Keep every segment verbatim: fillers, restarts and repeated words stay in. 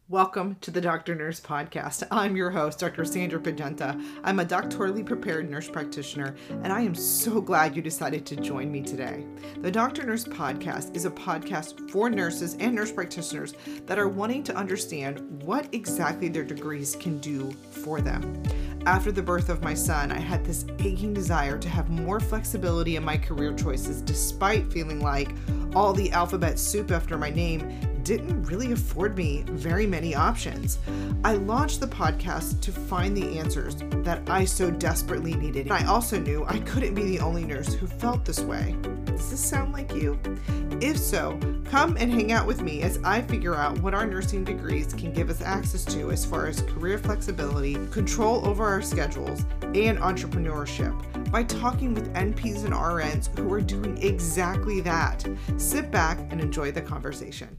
Welcome to the Doctor Nurse Podcast. I'm your host, Doctor Sandra Pagenta. I'm a doctorally prepared nurse practitioner, and I am so glad you decided to join me today. The Doctor Nurse Podcast is a podcast for nurses and nurse practitioners that are wanting to understand what exactly their degrees can do for them. After the birth of my son, I had this aching desire to have more flexibility in my career choices, despite feeling like all the alphabet soup after my name didn't really afford me very many options. I launched the podcast to find the answers that I so desperately needed. I also knew I couldn't be the only nurse who felt this way. Does this sound like you? If so, come and hang out with me as I figure out what our nursing degrees can give us access to as far as career flexibility, control over our schedules, and entrepreneurship by talking with N Ps and R Ns who are doing exactly that. Sit back and enjoy the conversation.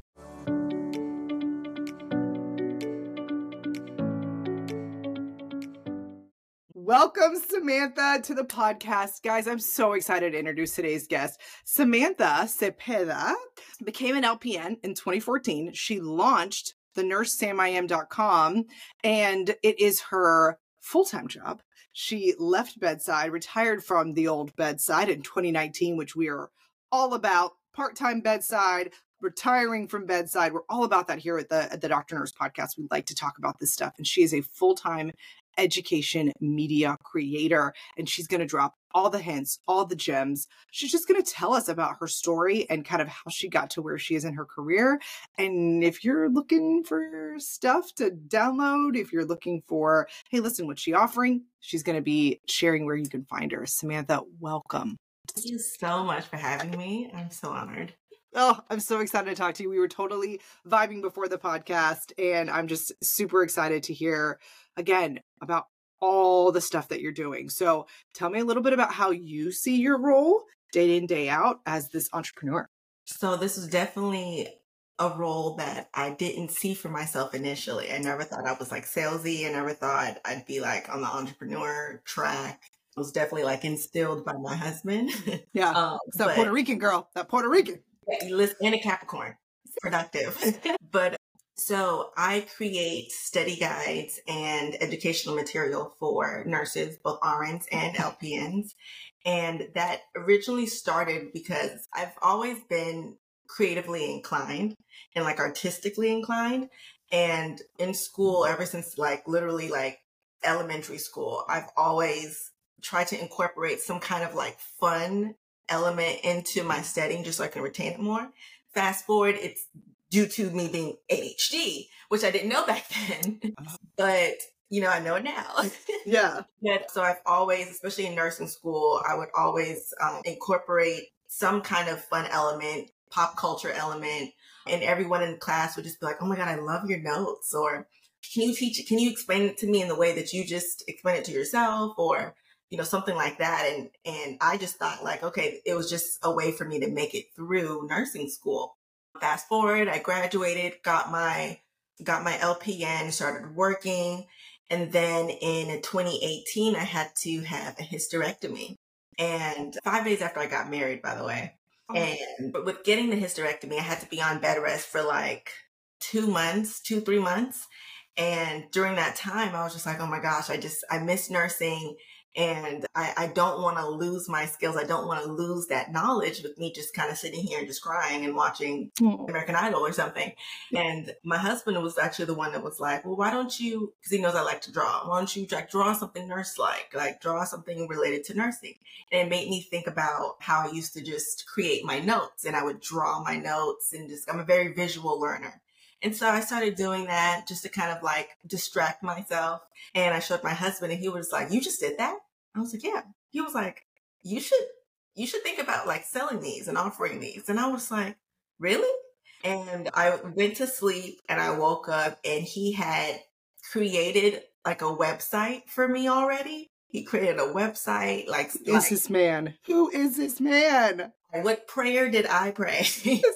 Welcome, Samantha, to the podcast. Guys, I'm so excited to introduce today's guest. Samantha Cepeda became an L P N in twenty fourteen. She launched the nurse sam I am dot com, and it is her full-time job. She left bedside, retired from the old bedside in twenty nineteen, which we are all about. Part-time bedside, retiring from bedside. We're all about that here at the, at the Doctor Nurse Podcast. We like to talk about this stuff. And she is a full-time education media creator, and she's going to drop all the hints, all the gems. She's just going to tell us about her story and kind of how she got to where she is in her career. And if you're looking for stuff to download, if you're looking for, hey, listen, what's she offering? She's going to be sharing where you can find her. Samantha, welcome. Thank you so much for having me. I'm so honored. Oh, I'm so excited to talk to you. We were totally vibing before the podcast, and I'm just super excited to hear, again, about all the stuff that you're doing. So tell me a little bit about how you see your role day in, day out as this entrepreneur. So this was definitely a role that I didn't see for myself initially. I never thought I was like salesy. I never thought I'd be like on the entrepreneur track. It was definitely like instilled by my husband. Yeah, um, it's that but, Puerto Rican girl, that Puerto Rican. Yeah, and a Capricorn. It's productive. But so I create study guides and educational material for nurses, both R Ns and L P Ns. And that originally started because I've always been creatively inclined and like artistically inclined. And in school, ever since like literally like elementary school, I've always tried to incorporate some kind of like fun element into my studying just so I can retain it more. Fast forward, it's due to me being A D H D, which I didn't know back then, but you know, I know it now. Yeah. But so I've always, especially in nursing school, I would always um, incorporate some kind of fun element, pop culture element, and everyone in class would just be like, oh my God, I love your notes. Or can you teach it? Can you explain it to me in the way that you just explain it to yourself? Or you know, something like that. And, and I just thought like, okay, it was just a way for me to make it through nursing school. Fast forward, I graduated, got my, got my L P N, started working. And then in twenty eighteen, I had to have a hysterectomy. And five days after I got married, by the way. Oh. And but with getting the hysterectomy, I had to be on bed rest for like two months, two, three months. And during that time, I was just like, oh my gosh, I just, I miss nursing. And I, I don't want to lose my skills. I don't want to lose that knowledge with me just kind of sitting here and just crying and watching oh. American Idol or something. And my husband was actually the one that was like, well, why don't you, because he knows I like to draw, why don't you like draw something nurse-like, like draw something related to nursing? And it made me think about how I used to just create my notes, and I would draw my notes, and just, I'm a very visual learner. And so I started doing that just to kind of like distract myself. And I showed my husband, and he was like, you just did that? I was like, yeah. He was like, you should, you should think about like selling these and offering these. And I was like, really? And I went to sleep and I woke up, and he had created like a website for me already. He created a website. Like, who is like, this man? Who is this man? What prayer did I pray?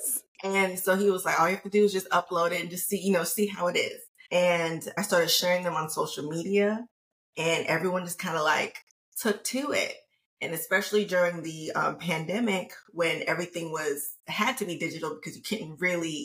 And so he was like, all you have to do is just upload it and just see, you know, see how it is. And I started sharing them on social media, and everyone just kind of like took to it. And especially during the um, pandemic, when everything was, had to be digital because you couldn't really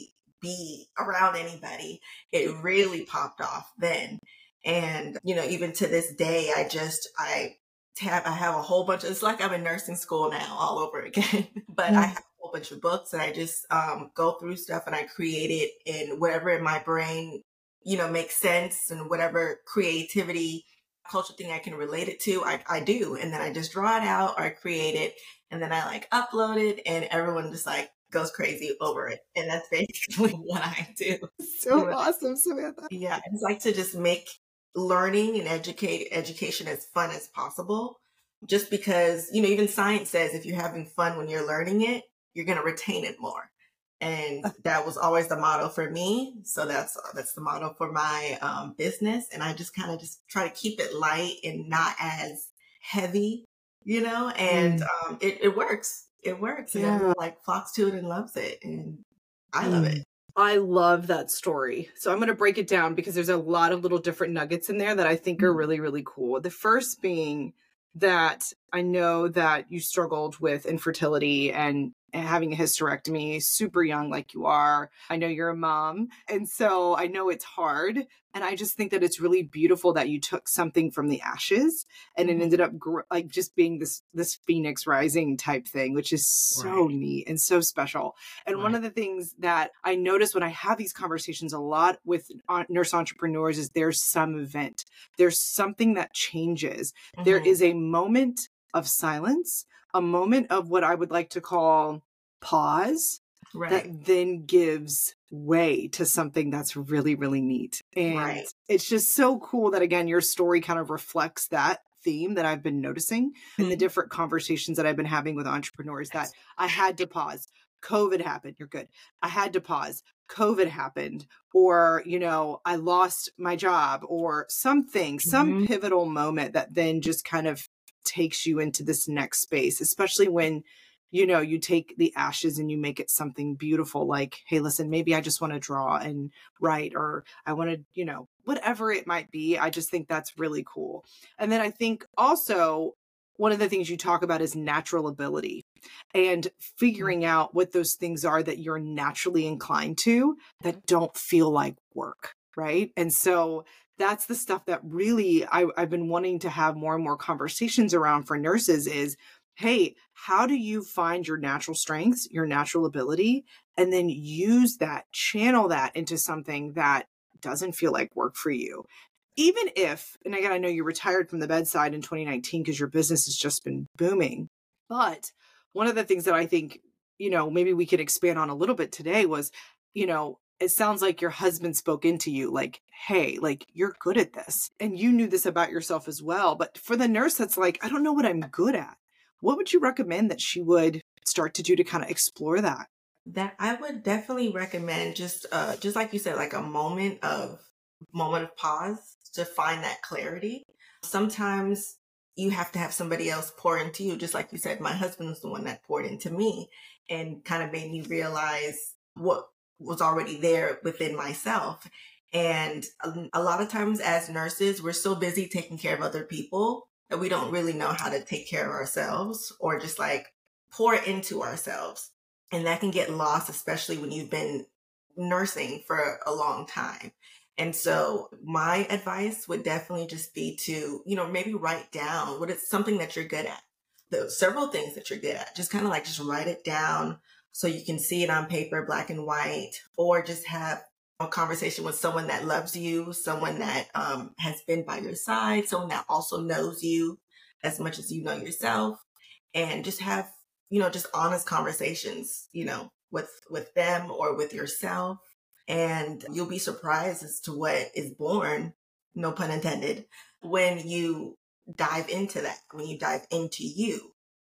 be around anybody. It really popped off then. And, you know, even to this day, I just, I have, I have a whole bunch of, it's like I'm in nursing school now all over again, but mm. I have a whole bunch of books and I just um, go through stuff and I create it in whatever in my brain, you know, makes sense, and whatever creativity culture thing I can relate it to, I, I do. And then I just draw it out or I create it and then I like upload it and everyone just like goes crazy over it. And that's basically what I do. So awesome, Samantha. Yeah. I just like to just make learning and educate education as fun as possible. Just because, you know, even science says if you're having fun when you're learning it, you're going to retain it more. And that was always the motto for me. So that's that's the motto for my um, business. And I just kind of just try to keep it light and not as heavy, you know, and mm. um, it, it works. It works. And yeah. everyone like flocks to it and loves it. And I love mm. it. I love that story. So I'm going to break it down because there's a lot of little different nuggets in there that I think are really, really cool. The first being that I know that you struggled with infertility and having a hysterectomy super young like you are. I know you're a mom. And so I know it's hard. And I just think that it's really beautiful that you took something from the ashes and it ended up gr- like just being this, this phoenix rising type thing, which is so right. neat and so special. And right. one of the things that I notice when I have these conversations a lot with nurse entrepreneurs is there's some event, there's something that changes. Mm-hmm. There is a moment of silence, a moment of what I would like to call pause right. that then gives way to something that's really, really neat. And right. it's just so cool that, again, your story kind of reflects that theme that I've been noticing mm-hmm. in the different conversations that I've been having with entrepreneurs, that I had to pause. COVID happened. You're good. I had to pause. COVID happened, or, you know, I lost my job or something, mm-hmm. some pivotal moment that then just kind of takes you into this next space, especially when, you know, you take the ashes and you make it something beautiful. Like, hey, listen, maybe I just want to draw and write, or I want to, you know, whatever it might be. I just think that's really cool. And then I think also one of the things you talk about is natural ability and figuring out what those things are that you're naturally inclined to that don't feel like work. Right. And so that's the stuff that really I, I've been wanting to have more and more conversations around for nurses is, hey, how do you find your natural strengths, your natural ability, and then use that, channel that into something that doesn't feel like work for you? Even if, and again, I know you retired from the bedside in twenty nineteen because your business has just been booming. But one of the things that I think, you know, maybe we could expand on a little bit today was, you know, it sounds like your husband spoke into you like, hey, like, you're good at this. And you knew this about yourself as well. But for the nurse that's like, I don't know what I'm good at, what would you recommend that she would start to do to kind of explore that? That I would definitely recommend just, uh, just like you said, like a moment of moment of pause to find that clarity. Sometimes you have to have somebody else pour into you. Just like you said, my husband's the one that poured into me and kind of made me realize what was already there within myself. And a, a lot of times as nurses, we're so busy taking care of other people that we don't really know how to take care of ourselves or just like pour into ourselves. And that can get lost, especially when you've been nursing for a long time. And so my advice would definitely just be to, you know, maybe write down what is something that you're good at. The several things that you're good at, just kind of like just write it down so you can see it on paper, black and white, or just have a conversation with someone that loves you, someone that um, has been by your side, someone that also knows you as much as you know yourself, and just have, you know, just honest conversations, you know, with, with them or with yourself. And you'll be surprised as to what is born, no pun intended, when you dive into that, when you dive into you.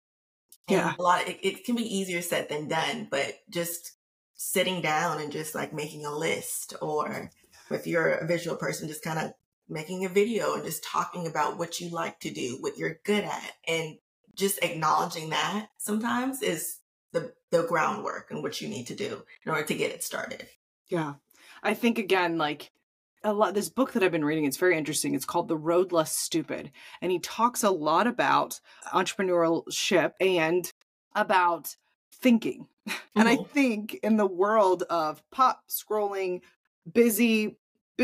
Yeah. And a lot, it, it can be easier said than done, but just sitting down and just like making a list, or if you're a visual person, just kind of making a video and just talking about what you like to do, what you're good at, and just acknowledging that sometimes is the, the groundwork and what you need to do in order to get it started. Yeah. I think again, like a lot, this book that I've been reading, it's very interesting. It's called The Road Less Stupid. And he talks a lot about entrepreneurship and about thinking. And I Mhm. think in the world of pop scrolling, busy,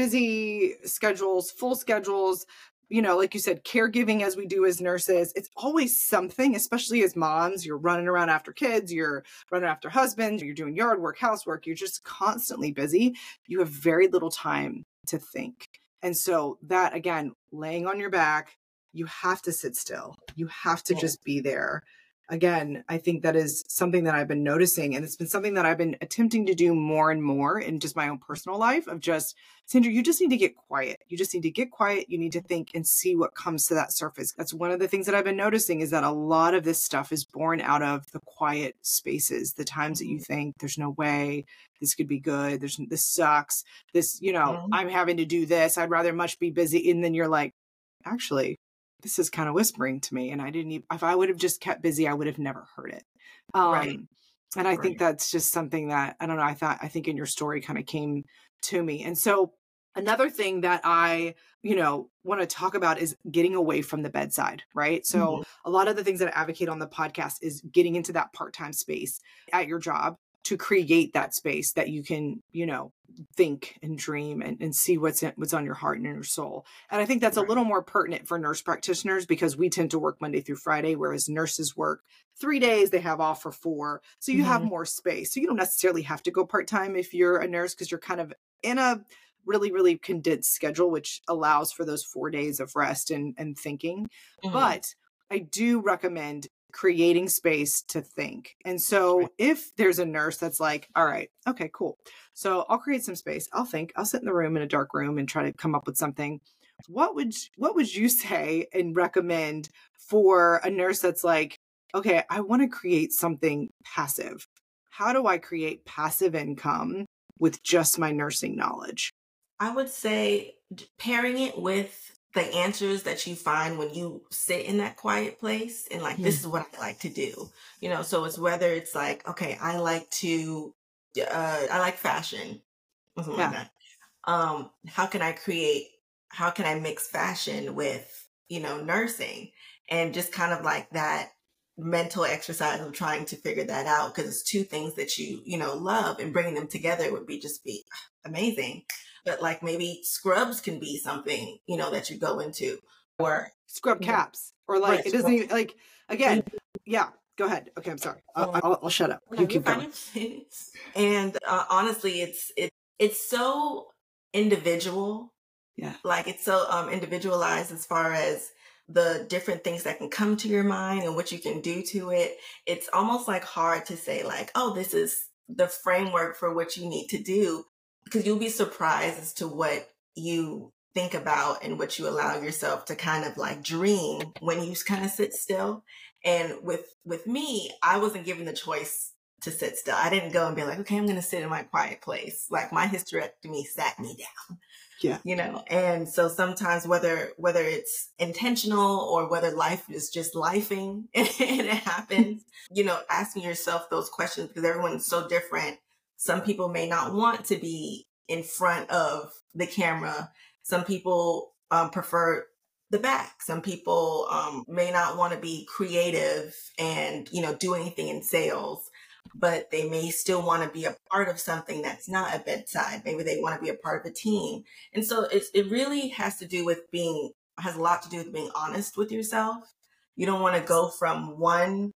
busy schedules, full schedules, you know, like you said, caregiving as we do as nurses, it's always something, especially as moms. You're running around after kids, you're running after husbands, you're doing yard work, housework, you're just constantly busy. You have very little time to think. And so that, again, laying on your back, you have to sit still. You have to Yeah. just be there. Again, I think that is something that I've been noticing. And it's been something that I've been attempting to do more and more in just my own personal life of just, Sandra, you just need to get quiet. You just need to get quiet. You need to think and see what comes to that surface. That's one of the things that I've been noticing is that a lot of this stuff is born out of the quiet spaces, the times that you think there's no way this could be good. There's this sucks. This, you know, Mhm. I'm having to do this. I'd rather much be busy. And then you're like, actually, this is kind of whispering to me. And I didn't even, if I would have just kept busy, I would have never heard it. Um, Right. and I Right. think that's just something that, I don't know, I thought, I think in your story kind of came to me. And so another thing that I, you know, want to talk about is getting away from the bedside, right? So Mhm. a lot of the things that I advocate on the podcast is getting into that part-time space at your job to create that space that you can, you know, think and dream and, and see what's in, what's on your heart and in your soul. And I think that's a Right. little more pertinent for nurse practitioners because we tend to work Monday through Friday, whereas nurses work three days, they have off for four. So you have Mhm. more space. So you don't necessarily have to go part-time if you're a nurse because you're kind of in a really, really condensed schedule, which allows for those four days of rest and, and thinking. Mhm. But I do recommend creating space to think. And so Right. if there's a nurse that's like, all right, okay, cool. So I'll create some space. I'll think, I'll sit in the room in a dark room and try to come up with something. What would, what would you say and recommend for a nurse that's like, okay, I want to create something passive. How do I create passive income with just my nursing knowledge? I would say d- pairing it with the answers that you find when you sit in that quiet place and like, this Mhm. is what I like to do. You know, so it's whether it's like, okay, I like to, uh, I like fashion or something like Yeah. that. Um, how can I create, how can I mix fashion with, you know, nursing and just kind of like that mental exercise of trying to figure that out because it's two things that you, you know, love and bringing them together would be just be amazing. But like maybe scrubs can be something, you know, that you go into or, Scrub you know, caps or like, right. it doesn't Scrub. even like, again, yeah, go ahead. Okay. I'm sorry. I'll, Um, I'll, I'll shut up. no, You you're keep going. fine. And uh, honestly, it's, it, it's so individual. Yeah. Like it's so um, individualized as far as the different things that can come to your mind and what you can do to it. It's almost like hard to say like, oh, this is the framework for what you need to do because you'll be surprised as to what you think about and what you allow yourself to kind of like dream when you kind of sit still. And with with me, I wasn't given the choice to sit still. I didn't go and be like, okay, I'm going to sit in my quiet place. Like my hysterectomy sat me down. Yeah. You know, and so sometimes whether whether it's intentional or whether life is just lifing and it happens, you know, asking yourself those questions because everyone's so different. Some people may not want to be in front of the camera. Some people um, prefer the back. Some people um, may not want to be creative and, you know, do anything in sales, but they may still want to be a part of something that's not a bedside. Maybe they want to be a part of a team. And so it's, it really has to do with being, has a lot to do with being honest with yourself. You don't want to go from one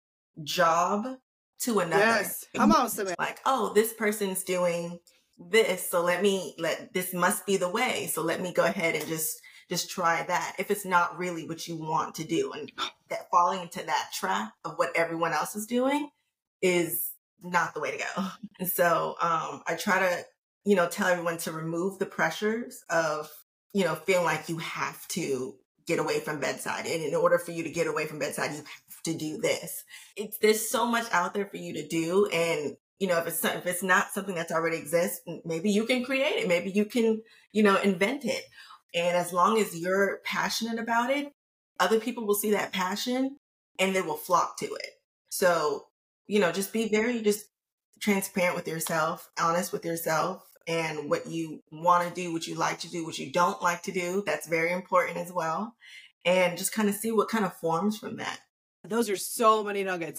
job to another. Yes. Come on, Samantha. Like, oh, this person's doing this. So let me, let, this must be the way. So let me go ahead and just, just try that. If it's not really what you want to do and that falling into that trap of what everyone else is doing is not the way to go. And so, um, I try to, you know, tell everyone to remove the pressures of, you know, feeling like you have to get away from bedside. And in order for you to get away from bedside, you have to do this. It's, there's so much out there for you to do. And, you know, if it's, if it's not something that's already exists, maybe you can create it. Maybe you can, you know, invent it. And as long as you're passionate about it, other people will see that passion and they will flock to it. So, you know, just be very just transparent with yourself, honest with yourself and what you want to do, what you like to do, what you don't like to do. That's very important as well. And just kind of see what kind of forms from that. Those are so many nuggets.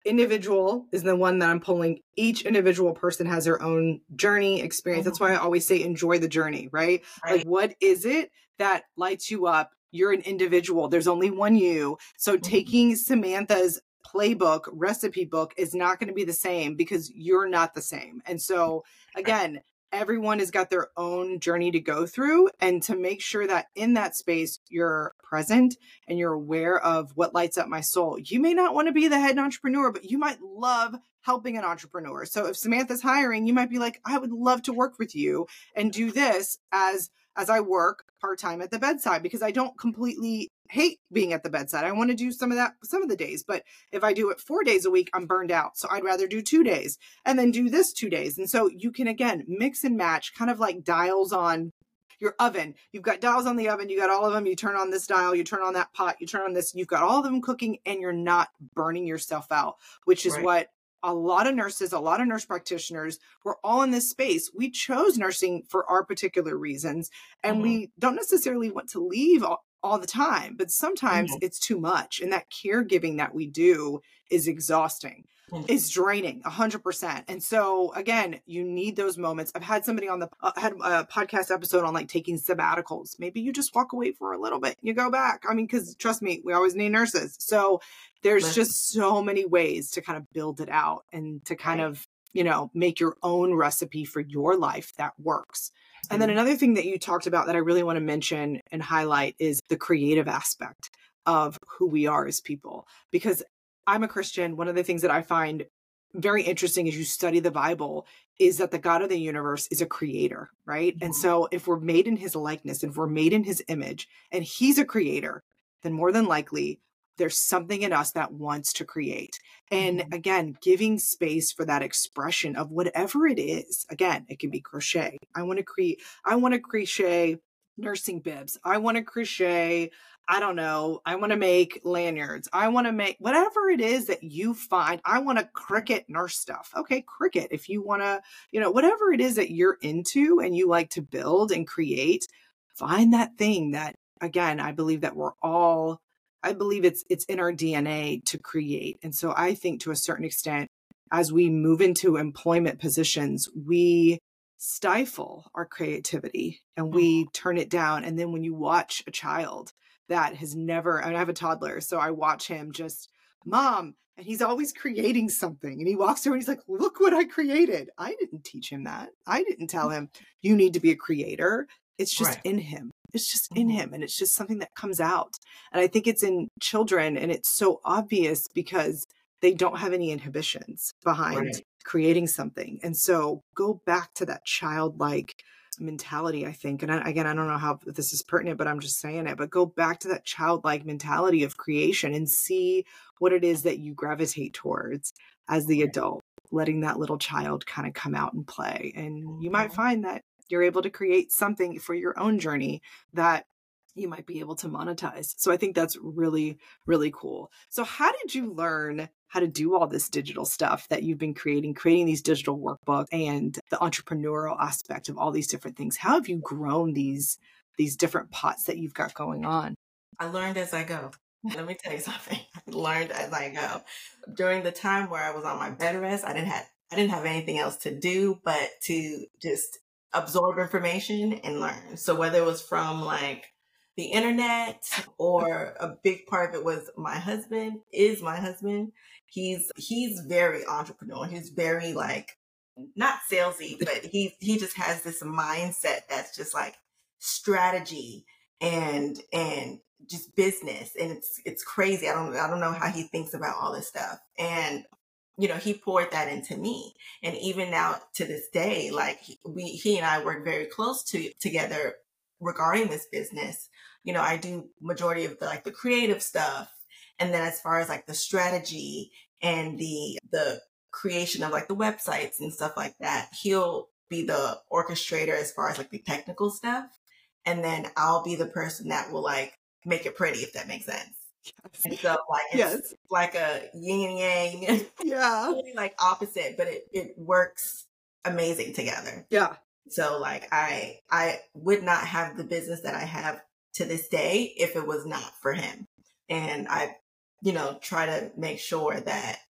individual is the one that I'm pulling. Each individual person has their own journey, experience. Mm-hmm. That's why I always say enjoy the journey, right? right? Like, what is it that lights you up? You're an individual. There's only one you. So mm-hmm. taking Samantha's playbook, recipe book is not going to be the same because you're not the same. And so again, everyone has got their own journey to go through, and to make sure that in that space, you're present and you're aware of what lights up my soul. You may not want to be the head entrepreneur, but you might love helping an entrepreneur. So if Samantha's hiring, you might be like, I would love to work with you and do this as, as I work part-time at the bedside, because I don't completely hate being at the bedside. I want to do some of that, some of the days, but if I do it four days a week, I'm burned out. So I'd rather do two days and then do this two days. And so you can, again, mix and match, kind of like dials on your oven. You've got dials on the oven. You got all of them. You turn on this dial, you turn on that pot, you turn on this, you've got all of them cooking, and you're not burning yourself out, which is right. what a lot of nurses, a lot of nurse practitioners, we're all in this space. We chose nursing for our particular reasons, and mm-hmm. we don't necessarily want to leave all, all the time, but sometimes mm-hmm. it's too much. And that caregiving that we do is exhausting. Mm-hmm. It's draining a hundred percent. And so again, you need those moments. I've had somebody on the, uh, had a podcast episode on like taking sabbaticals. Maybe you just walk away for a little bit, you go back. I mean, cause trust me, we always need nurses. So there's mm-hmm. just so many ways to kind of build it out and to kind right. of, you know, make your own recipe for your life that works. And then another thing that you talked about that I really want to mention and highlight is the creative aspect of who we are as people. Because I'm a Christian. One of the things that I find very interesting as you study the Bible is that the God of the universe is a creator, right? Mm-hmm. And so if we're made in his likeness, and if we're made in his image, and he's a creator, then more than likely there's something in us that wants to create. And mm-hmm. again, giving space for that expression of whatever it is. Again, it can be crochet. I want to create, I want to crochet nursing bibs. I want to crochet, I don't know, I want to make lanyards. I want to make whatever it is that you find. I want to Cricut nurse stuff. Okay, Cricut. If you want to, you know, whatever it is that you're into and you like to build and create, find that thing that, again, I believe that we're all I believe it's it's in our D N A to create. And so I think to a certain extent, as we move into employment positions, we stifle our creativity and we turn it down. And then when you watch a child that has never, and I have a toddler, so I watch him just, Mom, and he's always creating something. And he walks through and he's like, look what I created. I didn't teach him that. I didn't tell him you need to be a creator. It's just right. in him. It's just in him. And it's just something that comes out. And I think it's in children, and it's so obvious because they don't have any inhibitions behind right. creating something. And so go back to that childlike mentality, I think. And I, again, I don't know how this is pertinent, but I'm just saying it, but go back to that childlike mentality of creation and see what it is that you gravitate towards as the adult, letting that little child kind of come out and play. And you might find that you're able to create something for your own journey that you might be able to monetize. So I think that's really, really cool. So how did you learn how to do all this digital stuff that you've been creating, creating these digital workbooks and the entrepreneurial aspect of all these different things? How have you grown these, these different pots that you've got going on? I learned as I go. Let me tell you something. I learned as I go. During the time where I was on my bed rest, I didn't have, I didn't have anything else to do but to just absorb information and learn. So whether it was from like the internet, or a big part of it was my husband is my husband. He's, he's very entrepreneurial. He's very like, not salesy, but he, he just has this mindset that's just like strategy and, and just business. And it's, it's crazy. I don't, I don't know how he thinks about all this stuff. And you know, he poured that into me. And even now to this day, like we, he and I work very close to together regarding this business. You know, I do majority of the, like the creative stuff. And then as far as like the strategy and the, the creation of like the websites and stuff like that, he'll be the orchestrator as far as like the technical stuff. And then I'll be the person that will like make it pretty, if that makes sense. Yes. And so like it's yes. like a yin and yang. Yeah. Really like opposite, but it, it works amazing together. Yeah. So like I I would not have the business that I have to this day if it was not for him. And I, you know, try to make sure that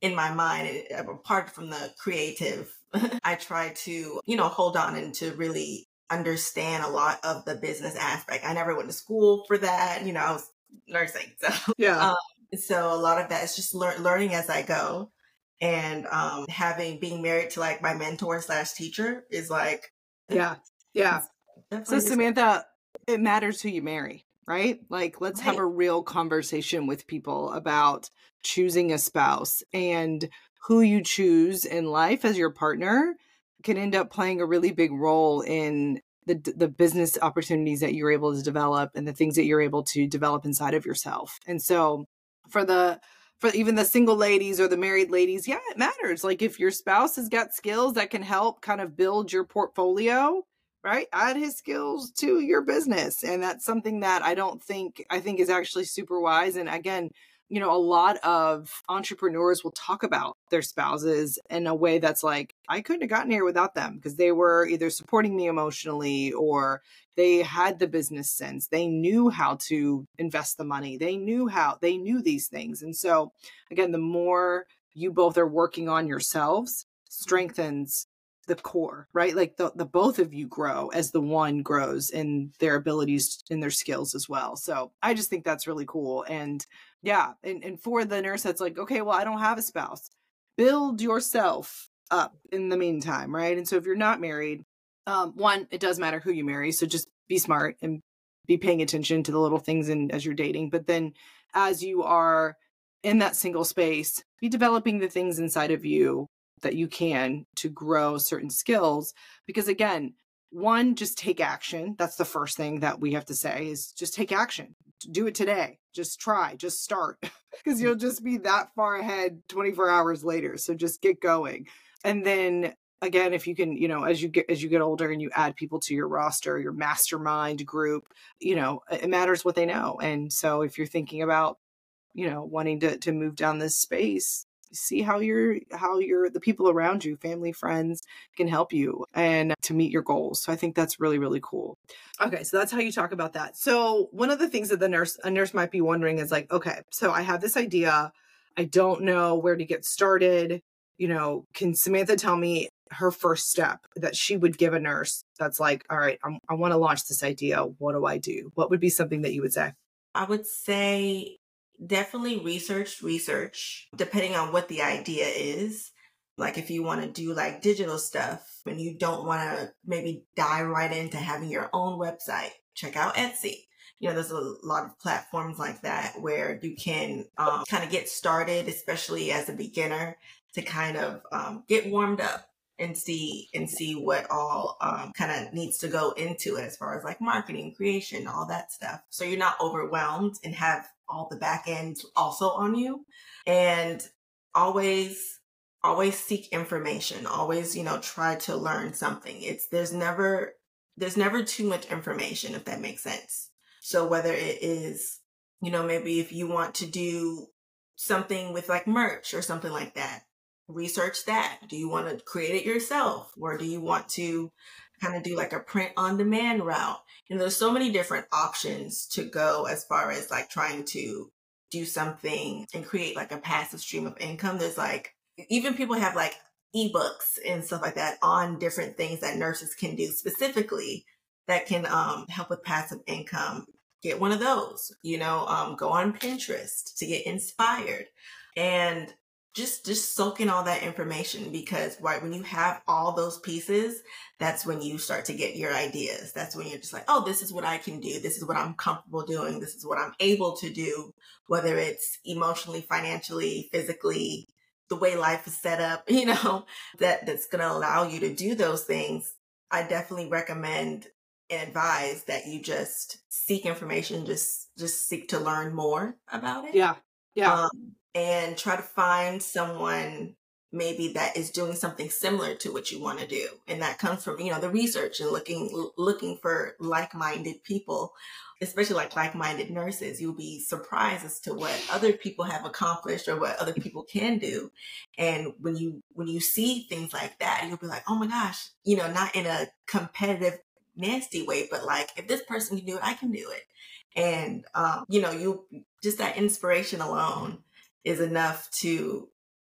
in my mind, it, apart from the creative, I try to, you know, hold on and to really understand a lot of the business aspect. I never went to school for that. You know, I was nursing. So, Yeah. um, so a lot of that is just lear- learning as I go. And um, having, being married to like my mentor slash teacher is like, Yeah. Yeah. So definitely just Samantha, it matters who you marry, right? Like, let's have right. a real conversation with people about choosing a spouse, and who you choose in life as your partner can end up playing a really big role in the the business opportunities that you're able to develop and the things that you're able to develop inside of yourself. And so for the for even the single ladies or the married ladies, yeah, it matters. Like, if your spouse has got skills that can help kind of build your portfolio, right? Add his skills to your business. And that's something that I don't think, I think is actually super wise. And again, you know, a lot of entrepreneurs will talk about their spouses in a way that's like, I couldn't have gotten here without them, because they were either supporting me emotionally, or they had the business sense. They knew how to invest the money. They knew how, they knew these things. And so again, the more you both are working on yourselves strengthens the core, right? Like the, the both of you grow as the one grows in their abilities and their skills as well. So I just think that's really cool. And yeah, and, and for the nurse that's like, okay, well, I don't have a spouse, build yourself up in the meantime, right? And so if you're not married, um, one, it does matter who you marry. So just be smart and be paying attention to the little things in, as you're dating. But then as you are in that single space, be developing the things inside of you that you can to grow certain skills. Because again, one, just take action. That's the first thing that we have to say, is just take action. Do it today. Just try, just start, because you'll just be that far ahead twenty-four hours later. So just get going. And then again, if you can, you know, as you get, as you get older and you add people to your roster, your mastermind group, you know, it matters what they know. And so if you're thinking about, you know, wanting to, to move down this space, see how you're, how you're, the people around you, family, friends, can help you and to meet your goals. So I think that's really, really cool. Okay. So that's how you talk about that. So one of the things that the nurse, a nurse might be wondering is like, okay, so I have this idea. I don't know where to get started. You know, can Samantha tell me her first step that she would give a nurse that's like, all right, I'm, I want to launch this idea. What do I do? What would be something that you would say? I would say definitely research, research, depending on what the idea is. Like if you want to do like digital stuff and you don't want to maybe dive right into having your own website, check out Etsy. You know, there's a lot of platforms like that where you can um, kind of get started, especially as a beginner, to kind of um, get warmed up and see and see what all um, kind of needs to go into it as far as like marketing, creation, all that stuff. So you're not overwhelmed and have all the back end also on you. And always, always seek information. Always, you know, try to learn something. It's there's never there's never too much information, if that makes sense. So whether it is, you know, maybe if you want to do something with like merch or something like that, research that. Do you want to create it yourself, or do you want to kind of do like a print on demand route? You know, there's so many different options to go as far as like trying to do something and create like a passive stream of income. There's like, even people have like ebooks and stuff like that on different things that nurses can do specifically that can um, help with passive income. Get one of those, you know, um, go on Pinterest to get inspired and just, just soak in all that information, because right when you have all those pieces, that's when you start to get your ideas. That's when you're just like, oh, this is what I can do. This is what I'm comfortable doing. This is what I'm able to do, whether it's emotionally, financially, physically, the way life is set up, you know, that that's going to allow you to do those things. I definitely recommend and advise that you just seek information, just, just seek to learn more about it. Yeah. Yeah. Um, and try to find someone maybe that is doing something similar to what you want to do. And that comes from, you know, the research and looking, looking for like-minded people, especially like like-minded nurses. You'll be surprised as to what other people have accomplished or what other people can do. And when you, when you see things like that, you'll be like, oh my gosh, you know, not in a competitive, nasty way, but like, if this person can do it, I can do it. And, um, you know, you just that inspiration alone is enough to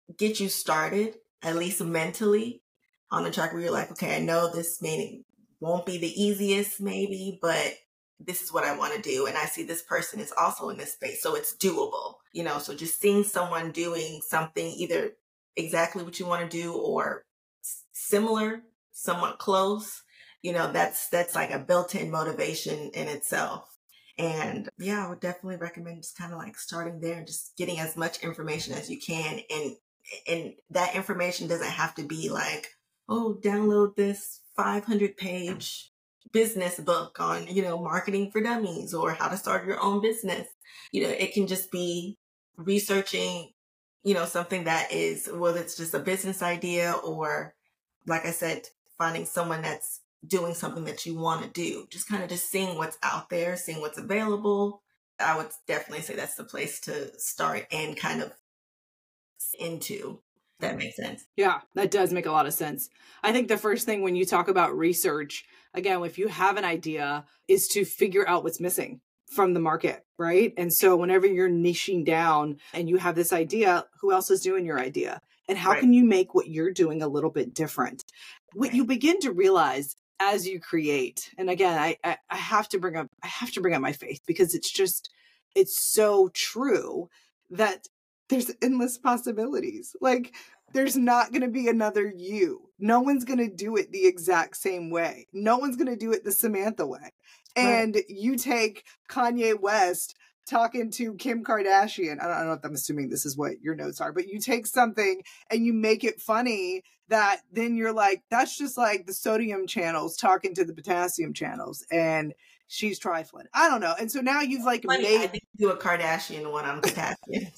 get you started, at least mentally, on the track where you're like, okay, I know this may won't be the easiest maybe, but this is what I want to do. And I see this person is also in this space. So it's doable, you know, so just seeing someone doing something either exactly what you want to do or similar, somewhat close, you know, that's, that's like a built-in motivation in itself. And yeah, I would definitely recommend just kind of like starting there and just getting as much information as you can. And, and that information doesn't have to be like, oh, download this five hundred page business book on, you know, marketing for dummies or how to start your own business. You know, it can just be researching, you know, something that is, whether it's just a business idea or, like I said, finding someone that's doing something that you want to do, just kind of just seeing what's out there, seeing what's available. I would definitely say that's the place to start and kind of into. That makes sense. Yeah, that does make a lot of sense. I think the first thing when you talk about research, again, if you have an idea, is to figure out what's missing from the market, right? And so whenever you're niching down and you have this idea, who else is doing your idea? And how Right. can you make what you're doing a little bit different? What Right. you begin to realize as you create, and again, I, I I have to bring up I have to bring up my faith because it's just it's so true that there's endless possibilities. Like there's not going to be another you. No one's going to do it the exact same way. No one's going to do it the Samantha way. And right. You take Kanye West talking to Kim Kardashian. I don't, I don't know if I'm assuming this is what your notes are, but you take something and you make it funny that then you're like, that's just like the sodium channels talking to the potassium channels. And she's trifling. I don't know. And so now you've like Funny, made... I think you do a Kardashian one on potassium.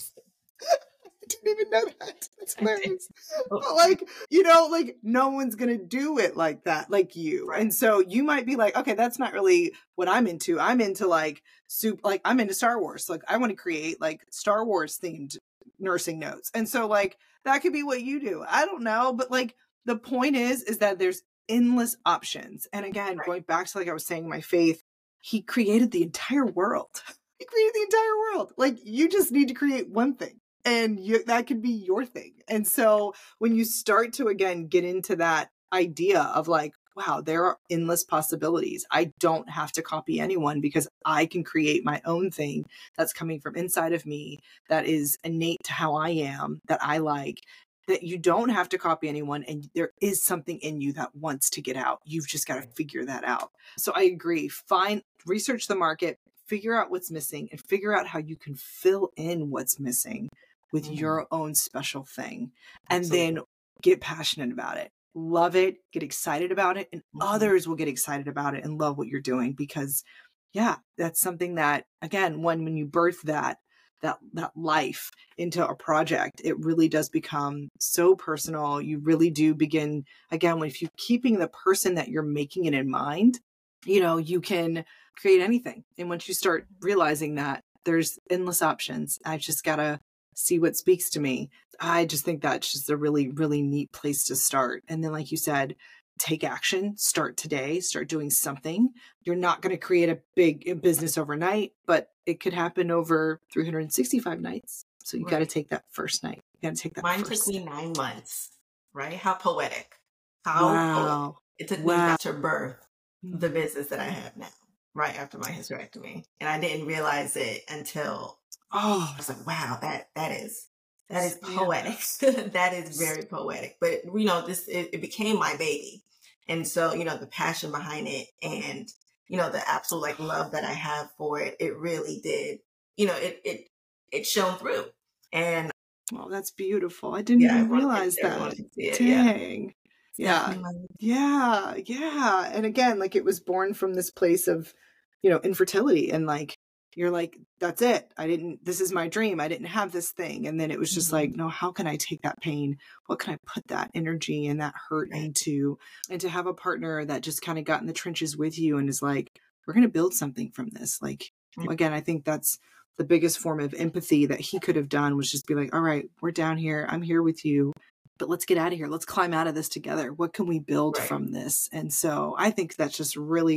I didn't even know that. That's hilarious. But like, you know, like no one's going to do it like that, like you. Right. And so you might be like, okay, that's not really what I'm into. I'm into like soup, like I'm into Star Wars. Like I want to create like Star Wars themed nursing notes. And so like, that could be what you do. I don't know. But like, the point is, is that there's endless options. And again, right. going back to like I was saying, my faith, he created the entire world. He created the entire world. Like you just need to create one thing. And you, that could be your thing. And so when you start to, again, get into that idea of like, wow, there are endless possibilities. I don't have to copy anyone because I can create my own thing that's coming from inside of me, that is innate to how I am, that I like, that you don't have to copy anyone. And there is something in you that wants to get out. You've just got to figure that out. So I agree. Find, research the market, figure out what's missing, and figure out how you can fill in what's missing with mm-hmm. your own special thing. And Absolutely. Then get passionate about it. Love it. Get excited about it. And mm-hmm. others will get excited about it and love what you're doing because, yeah, that's something that, again, when, when you birth that, that, that life into a project, it really does become so personal. You really do begin, again, if you're keeping the person that you're making it in mind, you know, you can create anything. And once you start realizing that, there's endless options. I just got to see what speaks to me. I just think that's just a really, really neat place to start. And then, like you said, take action, start today, start doing something. You're not going to create a big business overnight, but it could happen over three hundred sixty-five nights. So you right. got to take that first night. You got to take that Mine first took me night. nine months, right? How poetic. How wow. poetic. It took wow. me to birth the business that I have now, right after my hysterectomy. And I didn't realize it until Oh, I was like, wow, that, that is, that is poetic. That is very poetic. But, you know, this, it, it became my baby. And so, you know, the passion behind it and, you know, the absolute like love that I have for it, it really did, you know, it, it, it shone through. And oh, that's beautiful. I didn't yeah, even realize that. It, Dang. Yeah. Yeah. Yeah. Yeah. And again, like it was born from this place of, you know, infertility and like, you're like, that's it. I didn't, this is my dream. I didn't have this thing. And then it was just mm-hmm. like, no, how can I take that pain? What can I put that energy and that hurt right. into? And to have a partner that just kind of got in the trenches with you and is like, we're going to build something from this. Like, mm-hmm. again, I think that's the biggest form of empathy that he could have done was just be like, all right, we're down here. I'm here with you, but let's get out of here. Let's climb out of this together. What can we build right. from this? And so I think that's just really,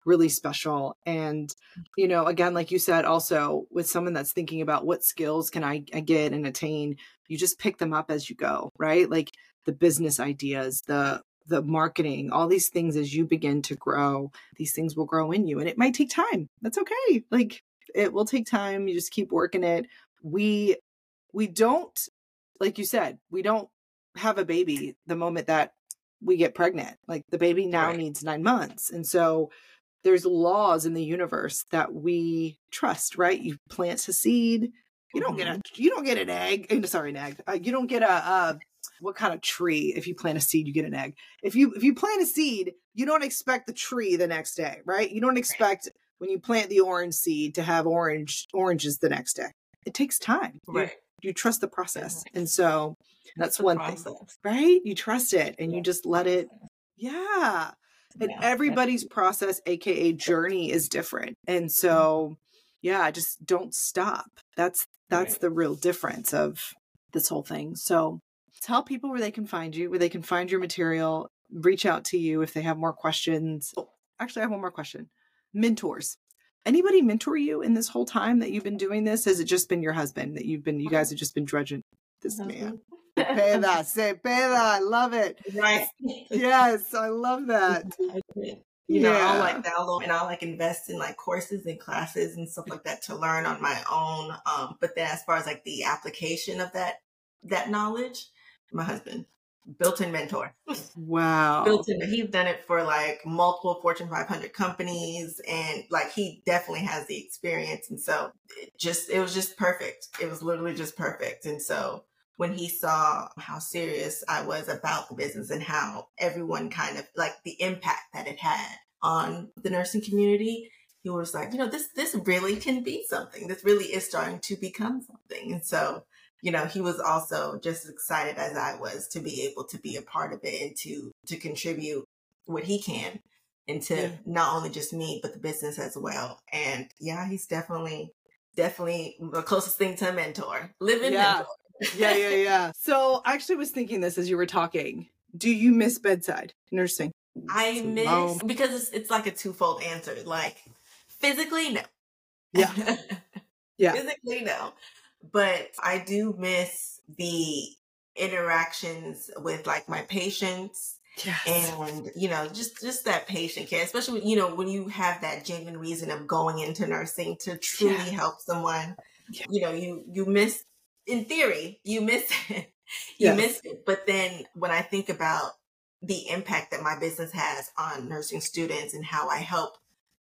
really special. And, you know, again, like you said, also with someone that's thinking about what skills can I, I get and attain, you just pick them up as you go, right? Like the business ideas, the the marketing, all these things, as you begin to grow, these things will grow in you. And it might take time. That's okay. Like it will take time. You just keep working it. We, we don't, like you said, we don't have a baby the moment that we get pregnant. Like the baby now Right. needs nine months. And so there's laws in the universe that we trust, right? You plant a seed. You don't get a, you don't get an egg. eh, Sorry, an egg. Uh, you don't get a, uh, what kind of tree? If you plant a seed, you get an egg. If you, if you plant a seed, you don't expect the tree the next day, right? You don't expect when you plant the orange seed to have orange, oranges the next day. It takes time. You- Right. You, trust the process. And so that's the one process. thing, right? You trust it and you Yeah, just let it. process. Yeah. And Yeah. everybody's process, A K A journey, is different. And so, yeah, just don't stop. That's, that's Right. the real difference of this whole thing. So tell people where they can find you, where they can find your material, reach out to you if they have more questions. Oh, actually, I have one more question. Mentors. Anybody mentor you in this whole time that you've been doing this? Has it just been your husband that you've been, you guys have just been drudging this man? Cepeda, Cepeda, I love it. Right. Yes, I love that. You know, I'll Yeah. like download and I'll like invest in like courses and classes and stuff like that to learn on my own. Um, but then as far as like the application of that that knowledge, my husband, built-in mentor. Wow. Built-in, he's done it for like multiple Fortune five hundred companies, and like he definitely has the experience. And so it just it was just perfect. It was literally just perfect. And so when he saw how serious I was about the business and how everyone kind of like the impact that it had on the nursing community, he was like, you know, this, this really can be something. This really is starting to become something. And so, you know, he was also just as excited as I was to be able to be a part of it and to, to contribute what he can into Yeah. not only just me, but the business as well. And yeah, he's definitely, definitely the closest thing to a mentor, living Yeah. mentor. Yeah, yeah, yeah. So I actually was thinking this as you were talking. Do you miss bedside nursing? I miss Oh. because it's it's like a twofold answer. Like physically, no. Yeah. Yeah. Physically, no. But I do miss the interactions with like my patients Yes. and, you know, just just that patient care, especially when, you know, when you have that genuine reason of going into nursing to truly Yeah. help someone. Yeah. You know, you you miss, in theory, you miss it. You Yes. miss it. But then when I think about the impact that my business has on nursing students and how I help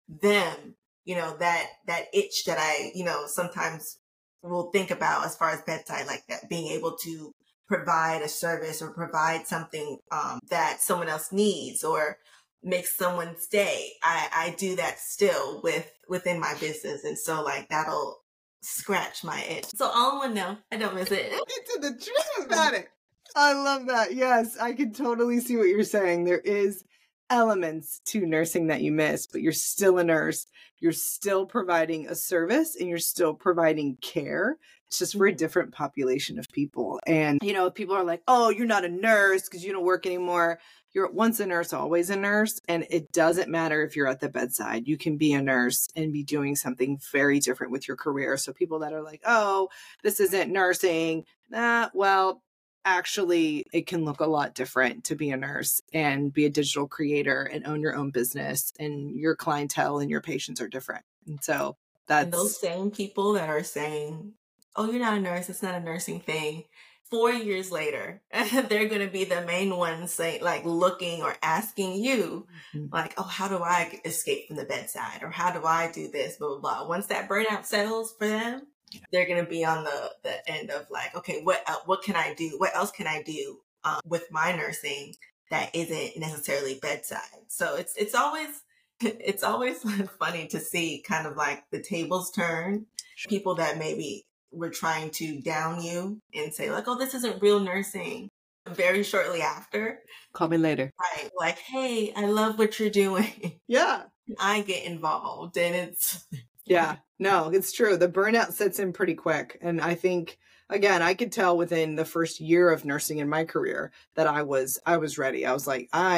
them, you know, that that itch that I, you know, sometimes will think about as far as bedside, like that, being able to provide a service or provide something um, that someone else needs or make someone stay. I, I do that still with within my business. And so like that'll scratch my itch. So all in one, no, I don't miss it. Into the truth about it. I love that. Yes, I can totally see what you're saying. There is elements to nursing that you miss, but you're still a nurse. You're still providing a service and you're still providing care. It's just for a different population of people. And, you know, if people are like, oh, you're not a nurse because you don't work anymore. You're once a nurse, always a nurse. And it doesn't matter if you're at the bedside. You can be a nurse and be doing something very different with your career. So people that are like, oh, this isn't nursing. Nah, well, actually, it can look a lot different to be a nurse and be a digital creator and own your own business, and your clientele and your patients are different. And so that's And those same people that are saying, oh, you're not a nurse, it's not a nursing thing. Four years later, they're going to be the main ones saying, like, looking or asking you, Mhm. like, oh, how do I escape from the bedside? Or how do I do this? Blah, blah, blah. Once that burnout settles for them, they're going to be on the, the end of like, okay, what, el- what can I do? What else can I do um, with my nursing that isn't necessarily bedside? So it's, it's always, it's always funny to see kind of like the tables turn. People that maybe were trying to down you and say like, oh, this isn't real nursing. Very shortly after, call me later. right? Like, hey, I love what you're doing. Yeah. I get involved, and it's Yeah. No, it's true. The burnout sets in pretty quick. And I think, again, I could tell within the first year of nursing in my career that I was, I was ready. I was like, I,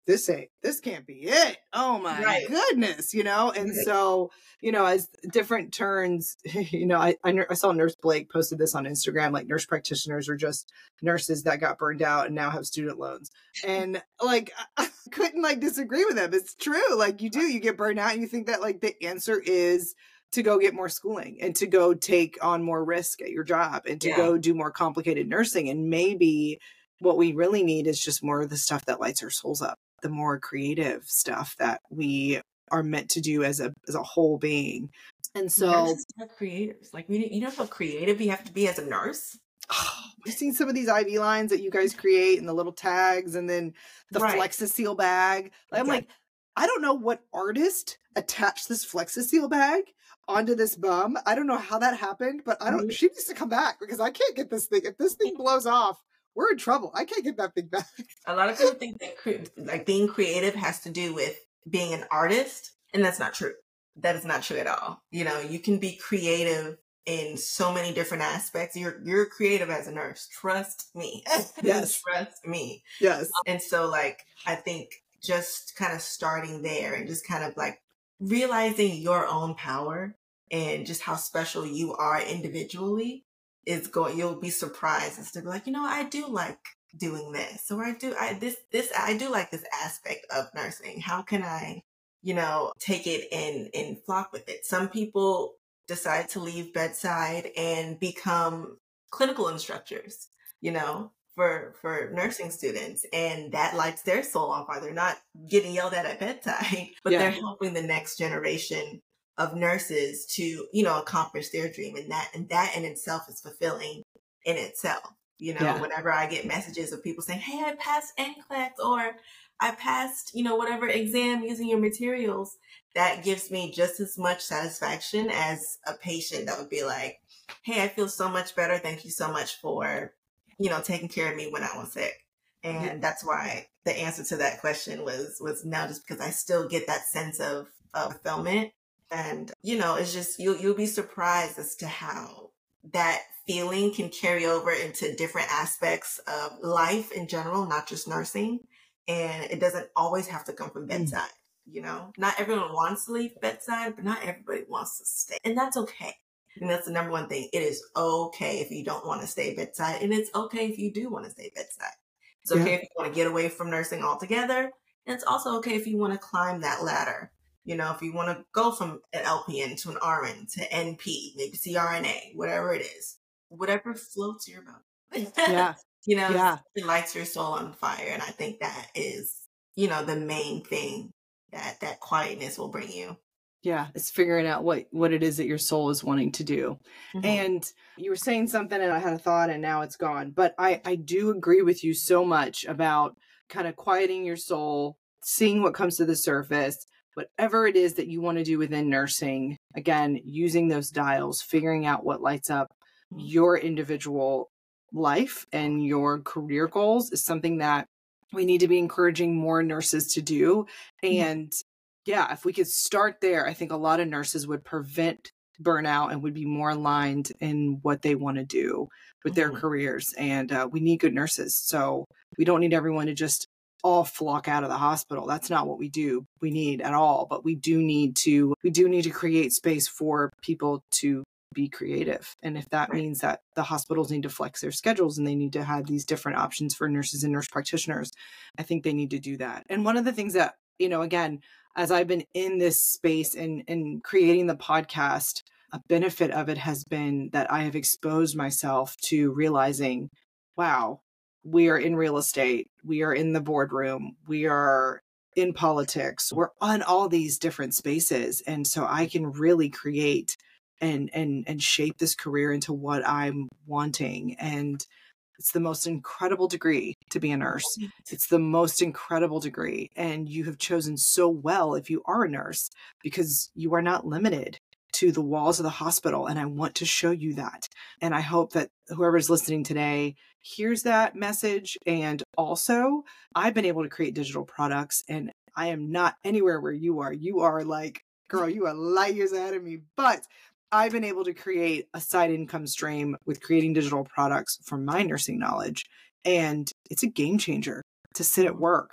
this ain't, this can't be it. Oh my Right. goodness, you know? And Right. so, you know, as different turns, you know, I, I, I saw Nurse Blake posted this on Instagram, like nurse practitioners are just nurses that got burned out and now have student loans. And like, I couldn't like disagree with them. It's true. Like you do, you get burned out and you think that like the answer is to go get more schooling and to go take on more risk at your job and to Yeah. go do more complicated nursing. And maybe what we really need is just more of the stuff that lights our souls up, the more creative stuff that we are meant to do as a as a whole being. And so Nurses are creators. Like, we, you know how creative you have to be as a nurse? oh, I've seen some of these I V lines that you guys create and the little tags and then the Right. Flexaseal bag. Like, I'm Yeah. like, I don't know what artist attached this Flexaseal bag onto this bum. I don't know how that happened, but I don't, Mhm. she needs to come back because I can't get this thing. If this thing blows off, we're in trouble. I can't get that thing back. A lot of people think that cre- like being creative has to do with being an artist, and that's not true. That is not true at all. You know, you can be creative in so many different aspects. You're you're creative as a nurse. Trust me. Yes. Trust me. Yes. And so, like, I think just kind of starting there and just kind of like realizing your own power and just how special you are individually is going, you'll be surprised as to be like, you know, I do like doing this, or I do, I, this, this, I do like this aspect of nursing. How can I, you know, take it and, and flock with it? Some people decide to leave bedside and become clinical instructors, you know, for, for nursing students. And that lights their soul on fire. They're not getting yelled at at bedside, but Yeah. they're helping the next generation of nurses to, you know, accomplish their dream. And that, and that in itself is fulfilling in itself. You know, Yeah. whenever I get messages of people saying, hey, I passed N C L E X, or I passed, you know, whatever exam using your materials, that gives me just as much satisfaction as a patient that would be like, hey, I feel so much better. Thank you so much for, you know, taking care of me when I was sick. And Yeah. that's why the answer to that question was, was no, just because I still get that sense of, of fulfillment. And, you know, it's just, you'll, you'll be surprised as to how that feeling can carry over into different aspects of life in general, not just nursing. And it doesn't always have to come from bedside. Mm. You know, not everyone wants to leave bedside, but not everybody wants to stay. And that's okay. And that's the number one thing. It is okay if you don't want to stay bedside. And it's okay if you do want to stay bedside. It's okay Yeah. if you want to get away from nursing altogether. And it's also okay if you want to climb that ladder. You know, if you want to go from an L P N to an R N to N P, maybe C R N A, whatever it is, whatever floats your boat. Yeah. You know, Yeah. it lights your soul on fire. And I think that is, you know, the main thing that that quietness will bring you. Yeah, it's figuring out what what it is that your soul is wanting to do. Mhm. And you were saying something and I had a thought and now it's gone. But I I do agree with you so much about kind of quieting your soul, seeing what comes to the surface, whatever it is that you want to do within nursing. Again, using those dials, figuring out what lights up Mhm. your individual life and your career goals is something that we need to be encouraging more nurses to do. And yeah, if we could start there, I think a lot of nurses would prevent burnout and would be more aligned in what they want to do with their Mhm. careers. And uh, we need good nurses. So we don't need everyone to just all flock out of the hospital. That's not what we do. We need at all, but we do need to, we do need to create space for people to be creative. And if that Right. means that the hospitals need to flex their schedules and they need to have these different options for nurses and nurse practitioners, I think they need to do that. And one of the things that, you know, again, as I've been in this space and, and creating the podcast, a benefit of it has been that I have exposed myself to realizing, wow, we are in real estate, we are in the boardroom, we are in politics, we're on all these different spaces. And so I can really create and and and shape this career into what I'm wanting. And it's the most incredible degree to be a nurse. It's the most incredible degree. And you have chosen so well if you are a nurse, because you are not limited to the walls of the hospital. And I want to show you that. And I hope that whoever's listening today hears that message. And also, I've been able to create digital products, and I am not anywhere where you are. You are like, girl, you are light years ahead of me. But I've been able to create a side income stream with creating digital products from my nursing knowledge. And it's a game changer to sit at work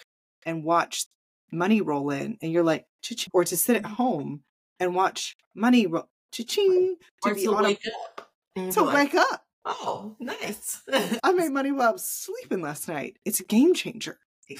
and watch money roll in, and you're like, cha-ching, or to sit at home and watch money roll, cha-ching, to or be to on wake a, up. And to be like, wake up. oh, nice. I made money while I was sleeping last night. It's a game changer.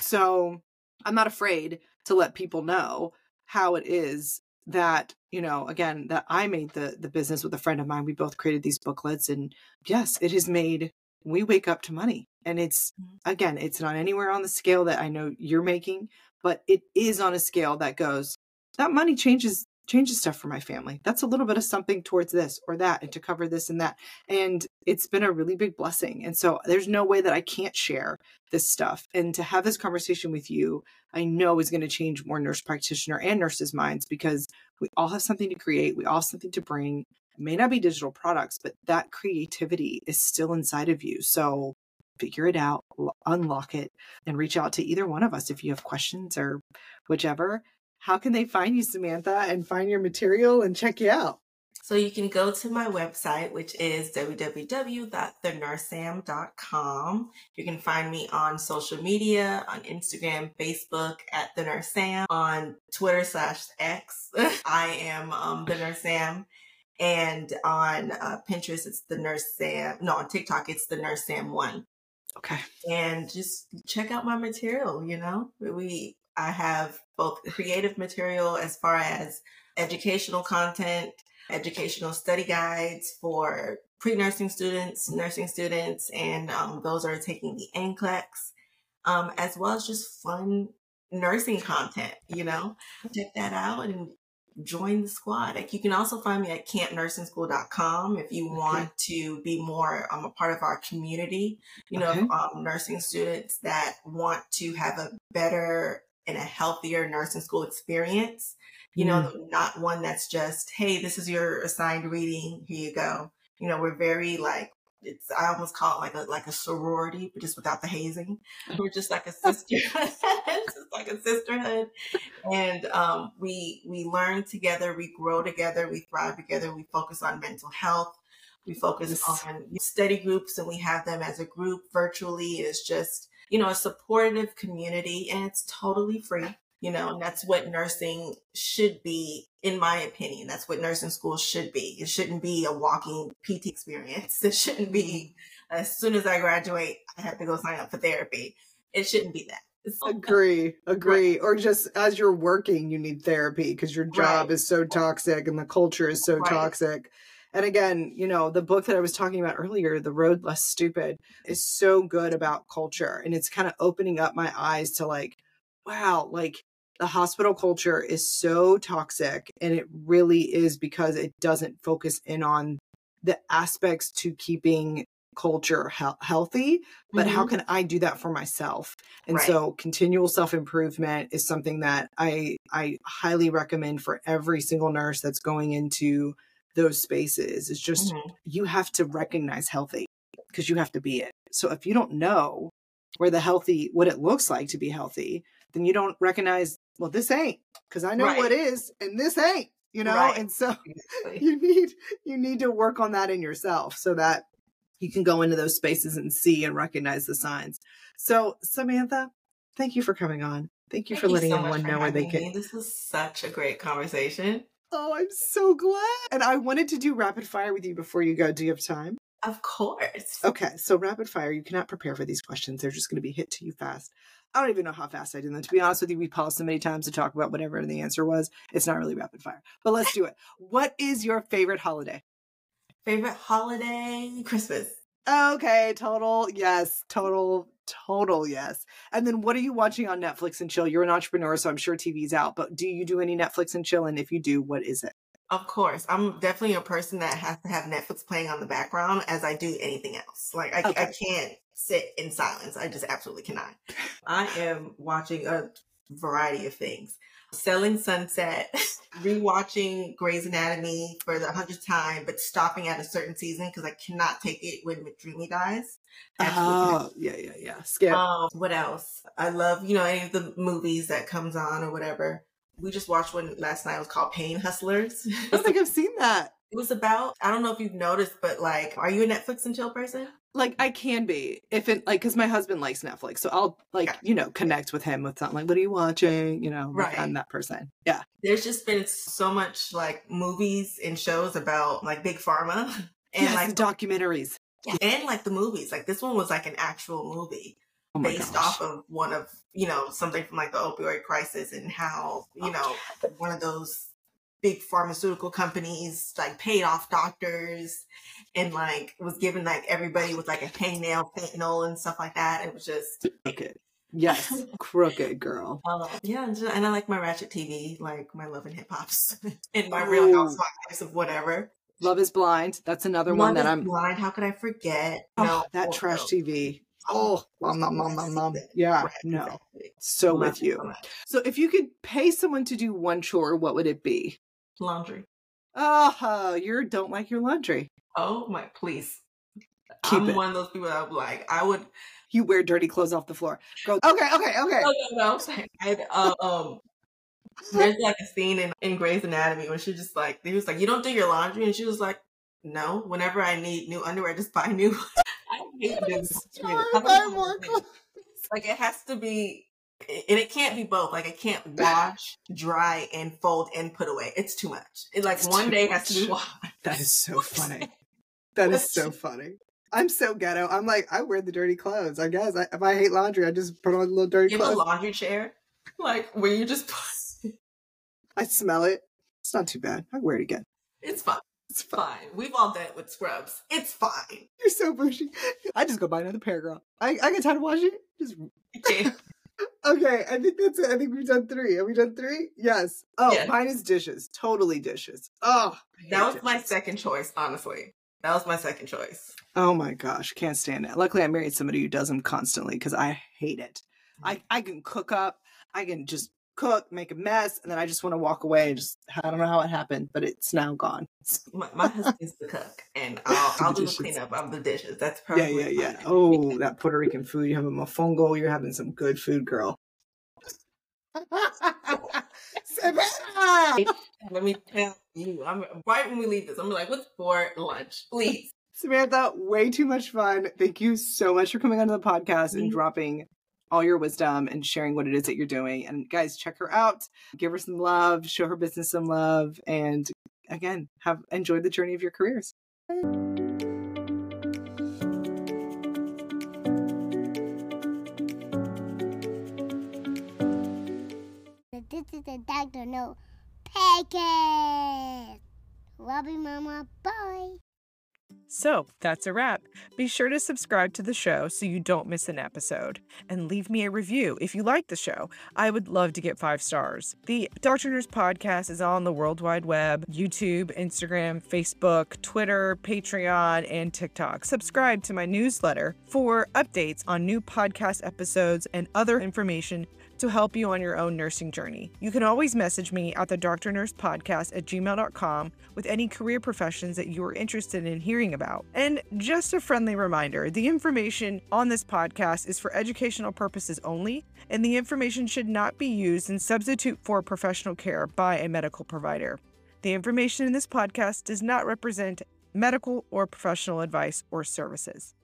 So I'm not afraid to let people know how it is that, you know, again, that I made the the business with a friend of mine. We both created these booklets, and yes, it has made, we wake up to money. And it's, again, it's not anywhere on the scale that I know you're making, but it is on a scale that goes, that money changes changes stuff for my family. That's a little bit of something towards this or that, and to cover this and that. And it's been a really big blessing. And so there's no way that I can't share this stuff. And to have this conversation with you, I know is going to change more nurse practitioner and nurses' minds, because we all have something to create. We all have something to bring. It may not be digital products, but that creativity is still inside of you. So figure it out, unlock it, and reach out to either one of us if you have questions or whichever. How can they find you, Samantha, and find your material and check you out? So you can go to my website, which is w w w dot the nurse sam dot com. You can find me on social media, on Instagram, Facebook at The Nurse Sam, on Twitter slash X. I am um, The Nurse Sam. And on uh, Pinterest, it's The Nurse Sam. No, on TikTok, it's The Nurse Sam one. Okay. And just check out my material, you know. We I have both creative material as far as educational content, educational study guides for pre-nursing students, nursing students, and um, those are taking the N C L E X, um, as well as just fun nursing content, you know. Check that out and join the squad. Like, you can also find me at camp nursing school dot com if you want okay. to be more um, a part of our community, you know, okay. um, nursing students that want to have a better and a healthier nursing school experience, you know, mm. not one that's just, hey, this is your assigned reading, here you go. You know, we're very like, it's, I almost call it like a, like a sorority, but just without the hazing. We're just like a sisterhood. It's just like a sisterhood. And um, we, we learn together, we grow together, we thrive together, we focus on mental health. We focus yes. on study groups, and we have them as a group virtually. It's just, you know, a supportive community, and it's totally free, you know, and that's what nursing should be, in my opinion. That's what nursing school should be. It shouldn't be a walking P T experience. It shouldn't be, as soon as I graduate, I have to go sign up for therapy. It shouldn't be that. It's agree, agree. Right. Or just as you're working, you need therapy because your job right. is so toxic and the culture is so right. toxic. And again, you know, the book that I was talking about earlier, The Road Less Stupid, is so good about culture. And it's kind of opening up my eyes to like, wow, like the hospital culture is so toxic. And it really is because it doesn't focus in on the aspects to keeping culture he- healthy, but mm-hmm. how can I do that for myself? And right. so continual self-improvement is something that I I highly recommend for every single nurse that's going into those spaces. It's just, mm-hmm. you have to recognize healthy because you have to be it. So if you don't know where the healthy, what it looks like to be healthy, then you don't recognize, well, this ain't, because I know right. what is, and this ain't, you know? Right. And so you need, you need to work on that in yourself so that you can go into those spaces and see and recognize the signs. So Samantha, thank you for coming on. Thank you thank for letting so everyone know where they can. Me. This was such a great conversation. Oh, I'm so glad. And I wanted to do rapid fire with you before you go. Do you have time? Of course. Okay. So rapid fire, you cannot prepare for these questions. They're just going to be hit to you fast. I don't even know how fast I did them. To be honest with you, we paused so many times to talk about whatever the answer was. It's not really rapid fire, but let's do it. What is your favorite holiday? Favorite holiday? Christmas. Okay. Total. Yes. Total. Total. Yes. And then what are you watching on Netflix and chill? You're an entrepreneur, so I'm sure T V's out, but do you do any Netflix and chill? And if you do, what is it? Of course. I'm definitely a person that has to have Netflix playing on the background as I do anything else. Like I, okay. I can't sit in silence. I just absolutely cannot. I am watching a variety of things. Selling Sunset, rewatching Grey's Anatomy for the hundredth time, but stopping at a certain season because I cannot take it when McDreamy dies. Oh, yeah, yeah, yeah. Skip. Um, what else? I love, you know, any of the movies that comes on or whatever. We just watched one last night. It was called Pain Hustlers. I don't think I've seen that. It was about, I don't know if you've noticed, but like, are you a Netflix and chill person? Like, I can be, if it, like, because my husband likes Netflix, so I'll, like, yeah. you know, connect with him with something like, what are you watching? You know, like, right. I'm that person. Yeah. There's just been so much, like, movies and shows about, like, Big Pharma. And, yes, like, documentaries. Yeah. And, like, the movies. Like, this one was, like, an actual movie oh based gosh. off of one of, you know, something from, like, the opioid crisis and how, you know, oh. one of those big pharmaceutical companies, like, paid off doctors and, like, was giving, like, everybody with, like, a hangnail fentanyl and stuff like that. It was just... Crooked. Yes. Crooked girl. Um, yeah, and, just, and I like my Ratchet T V, like my Love and Hip Hops and my Ooh. Real Housewives of whatever. Love is Blind. That's another Love one that is I'm... Blind. How could I forget? Oh, no, that oh, trash no. T V. Oh, mom, mom, mom, mom, mom. Yeah, right, no. Exactly. So with you. So if you could pay someone to do one chore, what would it be? Laundry. Oh, you don't like your laundry. Oh my, please. Keep I'm it. one of those people that would like, I would. You wear dirty clothes off the floor. Go. Okay, okay, okay. No, no, no. I, uh, um, there's like a scene in, in Grey's Anatomy where she just like, he was like, you don't do your laundry? And she was like, no, whenever I need new underwear, I just buy new. I hate this. Buy more clothes. Like it has to be, and it can't be both. Like it can't wash, dry, and fold and put away. It's too much. It like it's one day much. has to be washed. That is so funny. That is so funny. I'm so ghetto. I'm like, I wear the dirty clothes. I guess I, if I hate laundry, I just put on a little dirty you clothes. You have a laundry chair, like where you just. I smell it. It's not too bad. I wear it again. It's fine. It's fine. We've all done it with scrubs. It's fine. You're so bushy. I just go buy another pair, girl. I I get time to wash it. Just. Okay. Okay, I think that's it. I think we've done three. Have we done three? Yes. Oh, yes. Mine is dishes. Totally dishes. Oh, that was dishes. my second choice, honestly. That was my second choice. Oh my gosh, can't stand it. Luckily, I married somebody who does them constantly because I hate it. I, I can cook up. I can just cook, make a mess, and then I just want to walk away. And just I don't know how it happened, but it's now gone. My, my husband's the cook, and I'll, I'll do the cleanup of the dishes. That's perfectly yeah, yeah, yeah. Oh, that Puerto Rican food. You have a mofongo. You're having some good food, girl. Let me tell you, I'm right when we leave this, I'm like, what's for lunch, please? Samantha, way too much fun. Thank you so much for coming onto the podcast mm-hmm. and dropping all your wisdom and sharing what it is that you're doing. And guys, check her out, give her some love, show her business some love, and again, have enjoyed the journey of your careers. This is the Doctor No Podcast. Love you, Mama. Bye. So that's a wrap. Be sure to subscribe to the show so you don't miss an episode. And leave me a review if you like the show. I would love to get five stars. The Doctor Nurse Podcast is on the World Wide Web, YouTube, Instagram, Facebook, Twitter, Patreon, and TikTok. Subscribe to my newsletter for updates on new podcast episodes and other information to help you on your own nursing journey. You can always message me at the Doctor Nurse Podcast at gmail dot com with any career professions that you are interested in hearing about. And just a friendly reminder, the information on this podcast is for educational purposes only, and the information should not be used in substitute for professional care by a medical provider. The information in this podcast does not represent medical or professional advice or services.